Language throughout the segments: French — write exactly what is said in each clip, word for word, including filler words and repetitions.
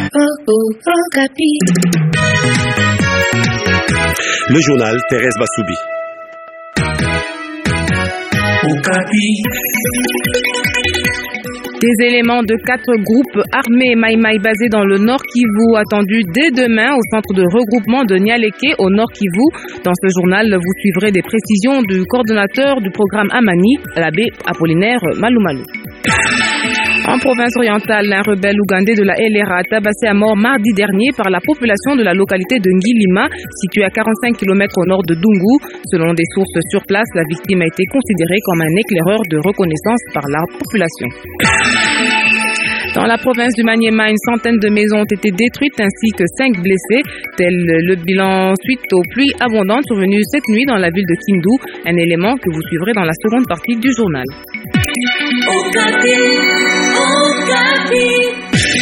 Oh, oh, Okapi. Le journal Thérèse Bassoubi. Okapi. Des éléments de quatre groupes armés Maïmaï basés dans le Nord Kivu attendus dès demain au centre de regroupement de Nialeke au Nord Kivu. Dans ce journal, vous suivrez des précisions du coordonnateur du programme Amani, l'abbé Apollinaire Malumalu. En province orientale, un rebelle ougandais de la L R A tabassé à mort mardi dernier par la population de la localité de Ngilima, située à quarante-cinq kilomètres au nord de Dungu. Selon des sources sur place, la victime a été considérée comme un éclaireur de reconnaissance par la population. Dans la province du Maniema, une centaine de maisons ont été détruites ainsi que cinq blessés. Tel le bilan suite aux pluies abondantes survenues cette nuit dans la ville de Kindu. Un élément que vous suivrez dans la seconde partie du journal. Okapi, Okapi.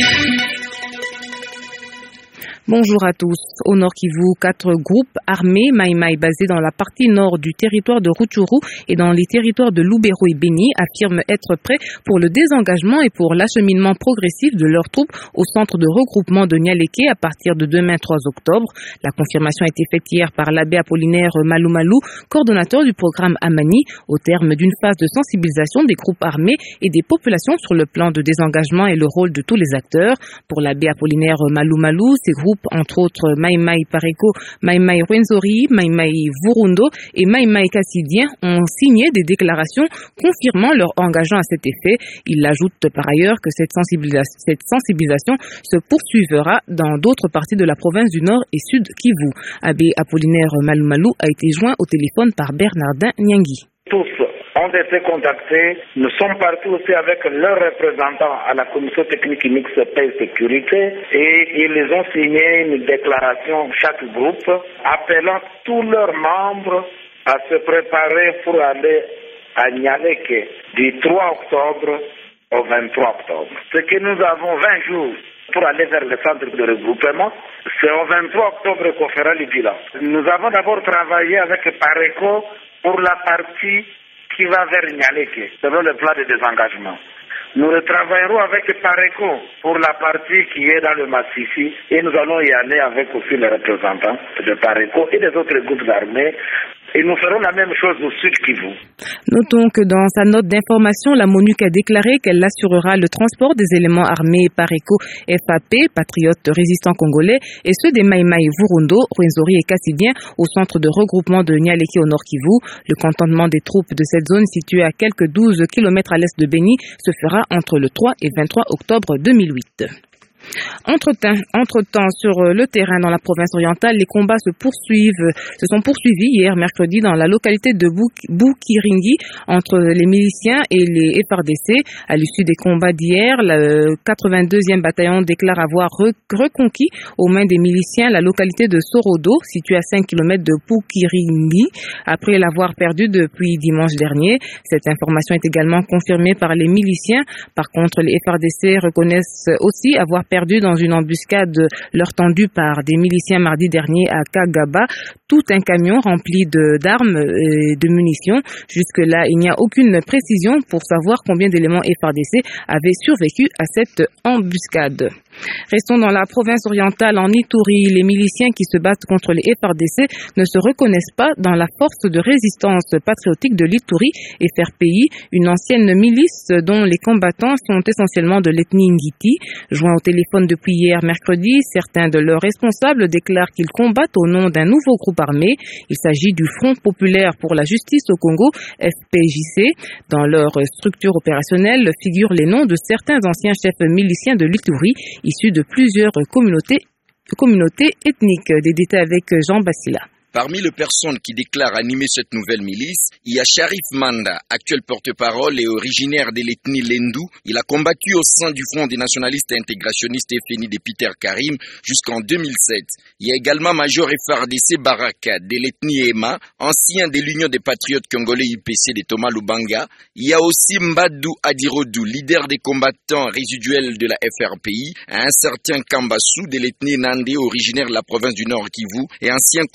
Bonjour à tous. Au Nord Kivu, quatre groupes armés Maïmaï basés dans la partie nord du territoire de Rutshuru et dans les territoires de Lubero et Beni affirment être prêts pour le désengagement et pour l'acheminement progressif de leurs troupes au centre de regroupement de Nialeke à partir de demain trois octobre. La confirmation a été faite hier par l'abbé Apollinaire Malumalu, coordonnateur du programme Amani, au terme d'une phase de sensibilisation des groupes armés et des populations sur le plan de désengagement et le rôle de tous les acteurs. Pour l'abbé Apollinaire Malumalu, ces groupes entre autres Maïmaï Pareko, Maïmaï Rwenzori, Maïmaï Vurundo et Maïmaï Kassidien ont signé des déclarations confirmant leur engagement à cet effet. Il ajoute par ailleurs que cette sensibilisation, cette sensibilisation se poursuivra dans d'autres parties de la province du Nord et Sud Kivu. Abbé Apollinaire Malumalu a été joint au téléphone par Bernardin Nyangi. Tous ont été contactés. Nous sommes partis aussi avec leurs représentants à la commission technique mixte paix et sécurité et ils ont signé une déclaration, chaque groupe, appelant tous leurs membres à se préparer pour aller à Nialeke du trois octobre au vingt-trois octobre. C'est que nous avons vingt jours pour aller vers le centre de regroupement. C'est au vingt-trois octobre qu'on fera le bilan. Nous avons d'abord travaillé avec Pareko pour la partie qui va vers Nialeke, selon le plan de désengagement. Nous retravaillerons avec Pareko pour la partie qui est dans le Massissi et nous allons y aller avec aussi les représentants de Pareko et des autres groupes armés. Et nous ferons la même chose au Sud Kivu. Notons que dans sa note d'information, la MONUC a déclaré qu'elle assurera le transport des éléments armés Pareko F A P, patriotes résistants congolais, et ceux des Maïmaï Vurundo, Rwenzori et Kassidien au centre de regroupement de Nialeke au Nord Kivu. Le cantonnement des troupes de cette zone située à quelques douze kilomètres à l'est de Beni se fera entre le trois et vingt-trois octobre deux mille huit. Entre-temps, entre-temps, sur le terrain dans la province orientale, les combats se poursuivent, se sont poursuivis hier mercredi dans la localité de Bukiringi entre les miliciens et les F R D C. À l'issue des combats d'hier, le quatre-vingt-deuxième bataillon déclare avoir reconquis aux mains des miliciens la localité de Sorodo, située à cinq kilomètres de Bukiringi, après l'avoir perdue depuis dimanche dernier. Cette information est également confirmée par les miliciens. Par contre, les F R D C reconnaissent aussi avoir perdu perdu dans une embuscade leur tendue par des miliciens mardi dernier à Kagaba, tout un camion rempli de, d'armes et de munitions. Jusque-là, il n'y a aucune précision pour savoir combien d'éléments F R D C avaient survécu à cette embuscade. Restons dans la province orientale, en Ituri. Les miliciens qui se battent contre les F R D C ne se reconnaissent pas dans la force de résistance patriotique de l'Ituri, F R P I, une ancienne milice dont les combattants sont essentiellement de l'ethnie Ngiti. Joints au téléphone depuis hier mercredi, certains de leurs responsables déclarent qu'ils combattent au nom d'un nouveau groupe armé. Il s'agit du Front populaire pour la justice au Congo, F P J C. Dans leur structure opérationnelle figurent les noms de certains anciens chefs miliciens de l'Ituri, issus de plusieurs communautés, communautés ethniques. Des détails avec Jean Bassila. Parmi les personnes qui déclarent animer cette nouvelle milice, il y a Sharif Manda, actuel porte-parole et originaire de l'ethnie Lendu. Il a combattu au sein du Front des nationalistes intégrationnistes F N I de Peter Karim jusqu'en deux mille sept. Il y a également Major F R D C Baraka de l'ethnie Ema, ancien de l'Union des patriotes congolais U P C de Thomas Lubanga. Il y a aussi Mbadou Adirodou, leader des combattants résiduels de la F R P I, un certain Kambassou de l'ethnie Nandé, originaire de la province du Nord Kivu et ancien combattant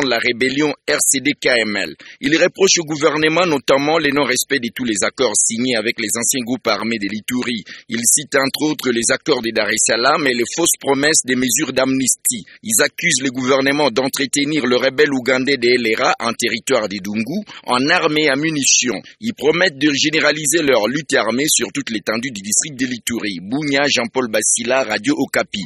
la rébellion R C D K M L. Il reproche au gouvernement notamment le non-respect de tous les accords signés avec les anciens groupes armés de l'Ituri. Il cite entre autres les accords de Dar es Salaam et les fausses promesses des mesures d'amnistie. Ils accusent le gouvernement d'entretenir le rebelle ougandais de Elera en territoire de Dungu en armes et en munitions. Ils promettent de généraliser leur lutte armée sur toute l'étendue du district de l'Ituri. Bounia, Jean-Paul Bassila, Radio Okapi.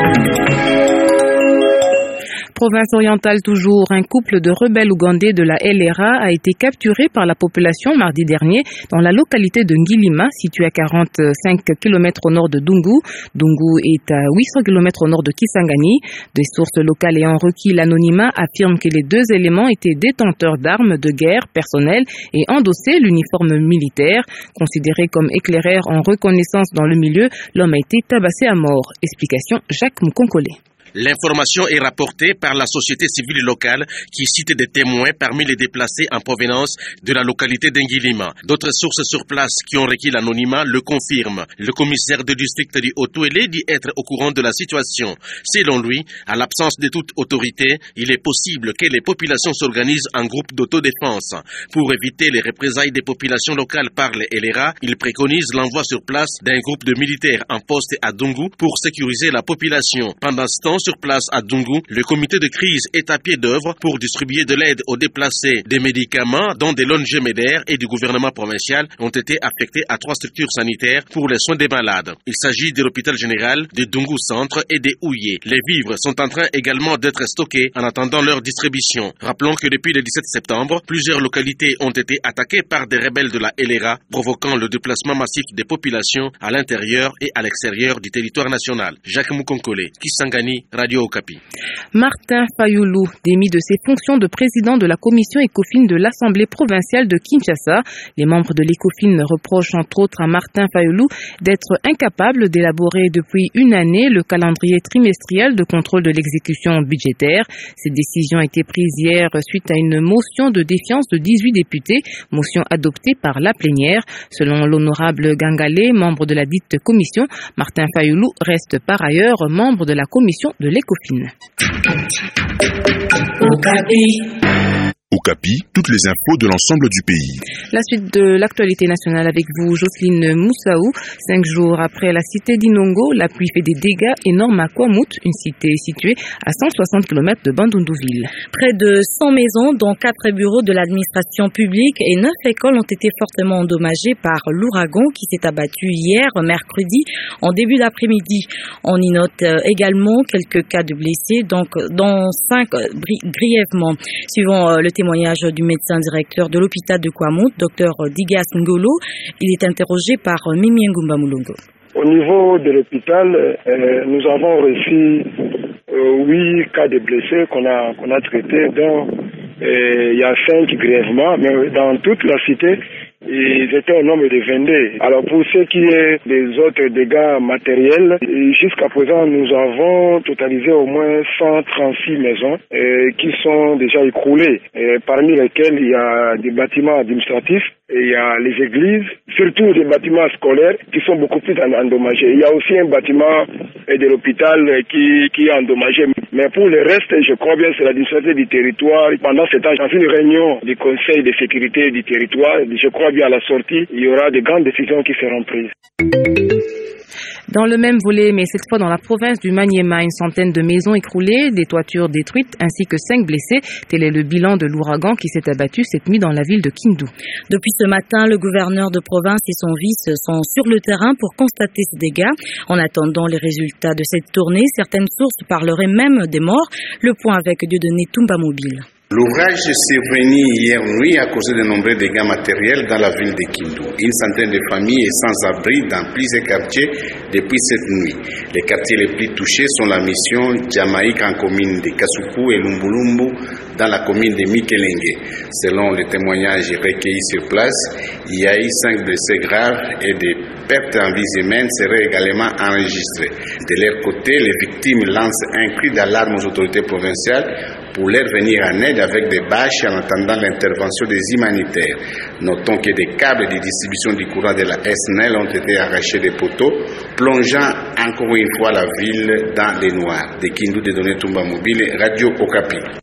Province orientale toujours, un couple de rebelles ougandais de la L R A a été capturé par la population mardi dernier dans la localité de Ngilima, située à quarante-cinq kilomètres au nord de Dungu. Dungu est à huit cents kilomètres au nord de Kisangani. Des sources locales ayant requis l'anonymat affirment que les deux éléments étaient détenteurs d'armes de guerre personnelles et endossaient l'uniforme militaire. Considéré comme éclaireur en reconnaissance dans le milieu, l'homme a été tabassé à mort. Explication Jacques Moukonkole. L'information est rapportée par la société civile locale qui cite des témoins parmi les déplacés en provenance de la localité d'Engilima. D'autres sources sur place qui ont requis l'anonymat le confirment. Le commissaire de district du Haut-Touélé dit être au courant de la situation. Selon lui, à l'absence de toute autorité, il est possible que les populations s'organisent en groupe d'autodéfense. Pour éviter les représailles des populations locales par les L R A, il préconise l'envoi sur place d'un groupe de militaires en poste à Dungu pour sécuriser la population. Pendant ce temps, sur place à Dungu, le comité de crise est à pied d'œuvre pour distribuer de l'aide aux déplacés. Des médicaments, dont des loans Gémédaire et du gouvernement provincial, ont été affectés à trois structures sanitaires pour les soins des malades. Il s'agit de l'hôpital général, de Dungu Centre et des Ouyé. Les vivres sont en train également d'être stockés en attendant leur distribution. Rappelons que depuis le dix-sept septembre, plusieurs localités ont été attaquées par des rebelles de la L R A, provoquant le déplacement massif des populations à l'intérieur et à l'extérieur du territoire national. Jacques Moukonkole, Kisangani, Radio Okapi. Martin Fayulu, démis de ses fonctions de président de la commission ECOFIN de l'Assemblée provinciale de Kinshasa. Les membres de l'ECOFIN reprochent entre autres à Martin Fayulu d'être incapable d'élaborer depuis une année le calendrier trimestriel de contrôle de l'exécution budgétaire. Cette décision a été prise hier suite à une motion de défiance de dix-huit députés, motion adoptée par la plénière. Selon l'honorable Gangale, membre de la dite commission, Martin Fayulu reste par ailleurs membre de la commission de l'ECOFIN. Okapi, toutes les infos de l'ensemble du pays. La suite de l'actualité nationale avec vous, Jocelyne Moussaou. Cinq jours après la cité d'Inongo, la pluie fait des dégâts énormes à Kwamut, une cité située à cent soixante kilomètres de Bandundu-ville. Près de cent maisons, dont quatre bureaux de l'administration publique et neuf écoles ont été fortement endommagées par l'ouragan qui s'est abattu hier, mercredi, en début d'après-midi. On y note également quelques cas de blessés, donc dont cinq grièvement. Suivant le témoignage du médecin directeur de l'hôpital de Kwamut, docteur Digas Ngolo, il est interrogé par Mimi Ngumba Mulongo. Au niveau de l'hôpital, euh, nous avons reçu euh, huit cas de blessés qu'on a, qu'on a traités, dont euh, il y a cinq grièvement, mais dans toute la cité, ils étaient au nombre de vingt-deux. Alors pour ce qui est des autres dégâts matériels, jusqu'à présent nous avons totalisé au moins cent trente-six maisons euh, qui sont déjà écroulées, euh, parmi lesquelles il y a des bâtiments administratifs et il y a les églises, surtout des bâtiments scolaires qui sont beaucoup plus endommagés. Il y a aussi un bâtiment de l'hôpital qui, qui est endommagé. Mais pour le reste, je crois bien c'est l'administration du territoire. Pendant ce temps, dans une réunion du Conseil de sécurité du territoire, je crois bien à la sortie, il y aura de grandes décisions qui seront prises. Dans le même volet, mais cette fois dans la province du Maniema, une centaine de maisons écroulées, des toitures détruites ainsi que cinq blessés. Tel est le bilan de l'ouragan qui s'est abattu cette nuit dans la ville de Kindu. Depuis ce matin, le gouverneur de province et son vice sont sur le terrain pour constater ces dégâts. En attendant les résultats de cette tournée, certaines sources parleraient même des morts. Le point avec Dieudonné Toumba Mobile. L'ouvrage est survenu hier nuit à cause de nombreux dégâts matériels dans la ville de Kindu. Une centaine de familles est sans abri dans plusieurs quartiers depuis cette nuit. Les quartiers les plus touchés sont la mission Jamaïque en commune de Kasuku et Lumbulumbu dans la commune de Mikelenge. Selon les témoignages recueillis sur place, il y a eu cinq blessés graves et des pertes en vie humaine seraient également enregistrées. De leur côté, les victimes lancent un cri d'alarme aux autorités provinciales pour leur venir en aide avec des bâches en attendant l'intervention des humanitaires. Notons que des câbles de distribution du courant de la S N E L ont été arrachés des poteaux, plongeant encore une fois la ville dans les noirs. De Kindu, de Donné Toumba Mobile, Radio Okapi.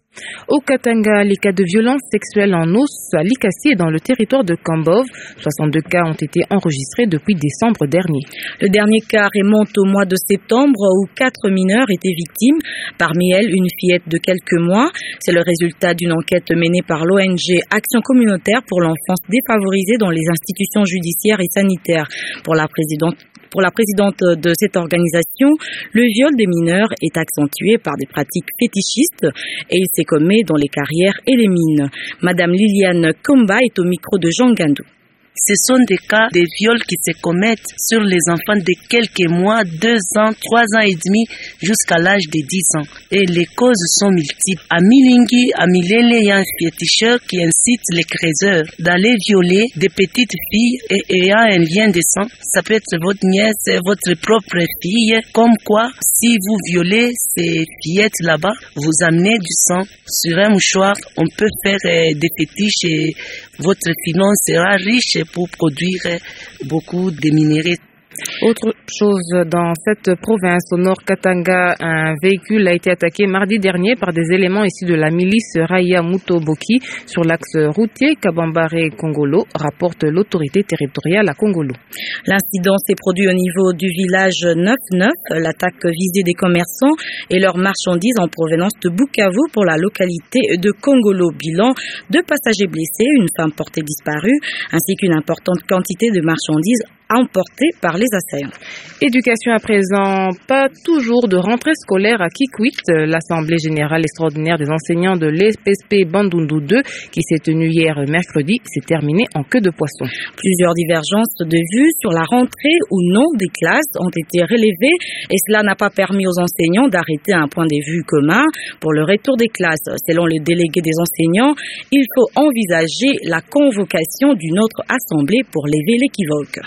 Au Katanga, les cas de violence sexuelle en os à Likasi et dans le territoire de Kambov, soixante-deux cas ont été enregistrés depuis décembre dernier. Le dernier cas remonte au mois de septembre où quatre mineurs étaient victimes, parmi elles une fillette de quelques mois. C'est le résultat d'une enquête menée par l'O N G Action communautaire pour l'enfance défavorisée dans les institutions judiciaires et sanitaires. Pour la présidente Pour la présidente de cette organisation, le viol des mineurs est accentué par des pratiques fétichistes et il se commet dans les carrières et les mines. Madame Liliane Komba est au micro de Jean Gandou. Ce sont des cas de viols qui se commettent sur les enfants de quelques mois, deux ans, trois ans et demi, jusqu'à l'âge de dix ans. Et les causes sont multiples. À Milingi, à Milele, il y a un féticheur qui incite les créateurs d'aller violer des petites filles et ayant un lien de sang. Ça peut être votre nièce, votre propre fille. Comme quoi, si vous violez ces fillettes là-bas, vous amenez du sang sur un mouchoir. On peut faire des fétiches et votre filon sera riche pour produire beaucoup de minéraux. Autre chose, dans cette province au nord Katanga, un véhicule a été attaqué mardi dernier par des éléments issus de la milice Raya Mutoboki sur l'axe routier Kabambare-Kongolo, rapporte l'autorité territoriale à Kongolo. L'incident s'est produit au niveau du village neuf neuf. L'attaque visait des commerçants et leurs marchandises en provenance de Bukavu pour la localité de Kongolo. Bilan, deux passagers blessés, une femme portée disparue, ainsi qu'une importante quantité de marchandises emportées par les assaillants. Éducation à présent, pas toujours de rentrée scolaire à Kikwit. L'Assemblée générale extraordinaire des enseignants de l'E P S P Bandundu deux, qui s'est tenue hier mercredi, s'est terminée en queue de poisson. Plusieurs divergences de vues sur la rentrée ou non des classes ont été relevées et cela n'a pas permis aux enseignants d'arrêter un point de vue commun pour le retour des classes. Selon le délégué des enseignants, il faut envisager la convocation d'une autre assemblée pour lever l'équivoque.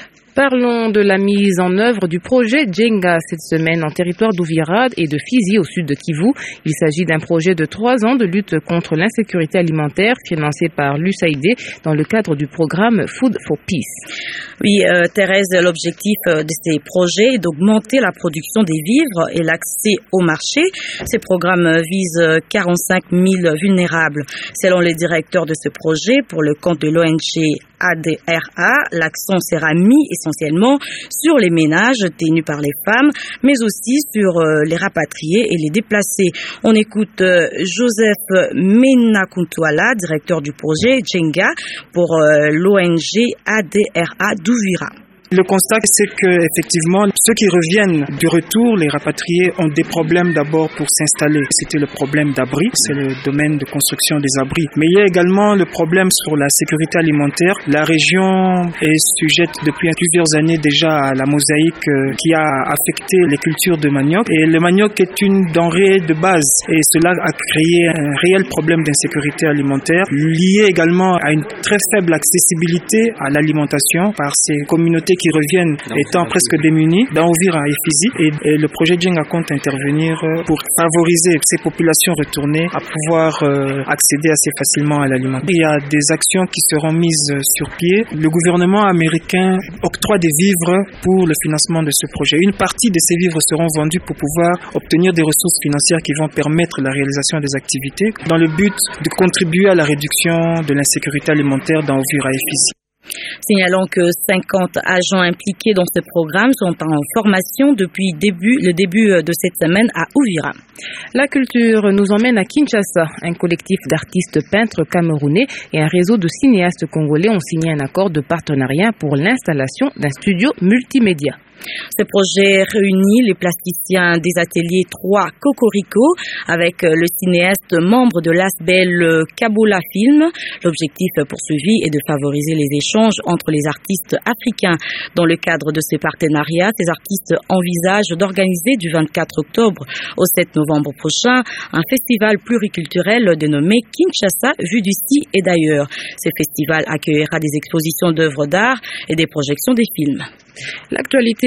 Parlons de la mise en œuvre du projet Djenga cette semaine en territoire d'Ouvira et de Fizi au sud de Kivu. Il s'agit d'un projet de trois ans de lutte contre l'insécurité alimentaire financé par l'U S A I D dans le cadre du programme Food for Peace. Oui, euh, Thérèse, l'objectif de ces projets est d'augmenter la production des vivres et l'accès au marché. Ces programmes visent quarante-cinq mille vulnérables. Selon le directeur de ce projet, pour le compte de l'O N G A D R A, l'accent sera mis essentiellement sur les ménages tenus par les femmes, mais aussi sur euh, les rapatriés et les déplacés. On écoute euh, Joseph Menakuntuala, directeur du projet Djenga pour euh, l'O N G A D R A d'Ouvira. Le constat, c'est que effectivement, ceux qui reviennent du retour, les rapatriés, ont des problèmes d'abord pour s'installer. C'était le problème d'abri, c'est le domaine de construction des abris. Mais il y a également le problème sur la sécurité alimentaire. La région est sujette depuis plusieurs années déjà à la mosaïque qui a affecté les cultures de manioc. Et le manioc est une denrée de base. Et cela a créé un réel problème d'insécurité alimentaire, lié également à une très faible accessibilité à l'alimentation par ces communautés qui reviennent étant presque démunis dans Ouvira et Fizi. Et, et le projet Djenga compte intervenir pour favoriser ces populations retournées à pouvoir euh, accéder assez facilement à l'aliment. Il y a des actions qui seront mises sur pied. Le gouvernement américain octroie des vivres pour le financement de ce projet. Une partie de ces vivres seront vendus pour pouvoir obtenir des ressources financières qui vont permettre la réalisation des activités dans le but de contribuer à la réduction de l'insécurité alimentaire dans Ouvira et Fizi. Signalons que cinquante agents impliqués dans ce programme sont en formation depuis début, le début de cette semaine à Ouvira. La culture nous emmène à Kinshasa. Un collectif d'artistes peintres camerounais et un réseau de cinéastes congolais ont signé un accord de partenariat pour l'installation d'un studio multimédia. Ce projet réunit les plasticiens des ateliers trois Cocorico avec le cinéaste membre de l'A S B E L Kabola Film. L'objectif poursuivi est de favoriser les échanges entre les artistes africains. Dans le cadre de ce partenariat, ces artistes envisagent d'organiser du vingt-quatre octobre au sept novembre prochain un festival pluriculturel dénommé Kinshasa, vu d'ici et d'ailleurs. Ce festival accueillera des expositions d'œuvres d'art et des projections des films. L'actualité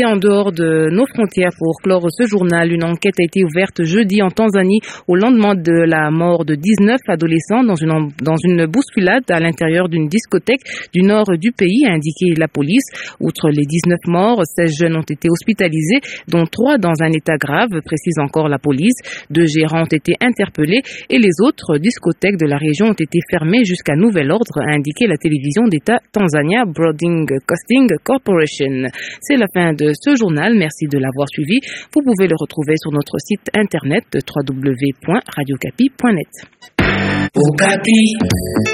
Et en dehors de nos frontières, pour clore ce journal, une enquête a été ouverte jeudi en Tanzanie au lendemain de la mort de dix-neuf adolescents dans une, dans une bousculade à l'intérieur d'une discothèque du nord du pays, a indiqué la police. Outre les dix-neuf morts, seize jeunes ont été hospitalisés, dont trois dans un état grave, précise encore la police. Deux gérants ont été interpellés et les autres discothèques de la région ont été fermées jusqu'à nouvel ordre, a indiqué la télévision d'État Tanzania Broadcasting Corporation. C'est la fin de ce journal. Merci de l'avoir suivi. Vous pouvez le retrouver sur notre site internet w w w point radio capi point net. Okapi.